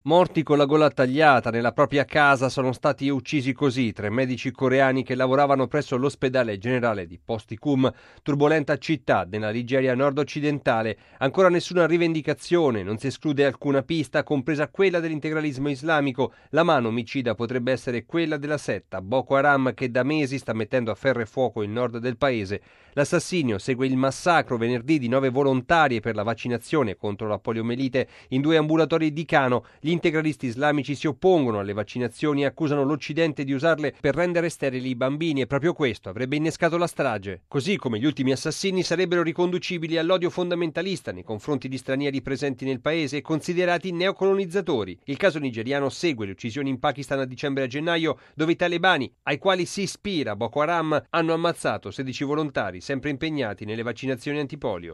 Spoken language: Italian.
Morti con la gola tagliata nella propria casa sono stati uccisi così 3 medici coreani che lavoravano presso l'ospedale generale di Postikum, turbolenta città nella Nigeria nord-occidentale. Ancora nessuna rivendicazione, non si esclude alcuna pista, compresa quella dell'integralismo islamico. La mano omicida potrebbe essere quella della setta Boko Haram, che da mesi sta mettendo a ferro e fuoco il nord del paese. L'assassinio segue il massacro venerdì di 9 volontarie per la vaccinazione contro la poliomelite in 2 ambulatori di Kano. Gli integralisti islamici si oppongono alle vaccinazioni e accusano l'Occidente di usarle per rendere sterili i bambini, e proprio questo avrebbe innescato la strage. Così come gli ultimi assassini sarebbero riconducibili all'odio fondamentalista nei confronti di stranieri presenti nel paese e considerati neocolonizzatori. Il caso nigeriano segue le uccisioni in Pakistan a dicembre e a gennaio, dove i talebani, ai quali si ispira Boko Haram, hanno ammazzato 16 volontari sempre impegnati nelle vaccinazioni antipolio.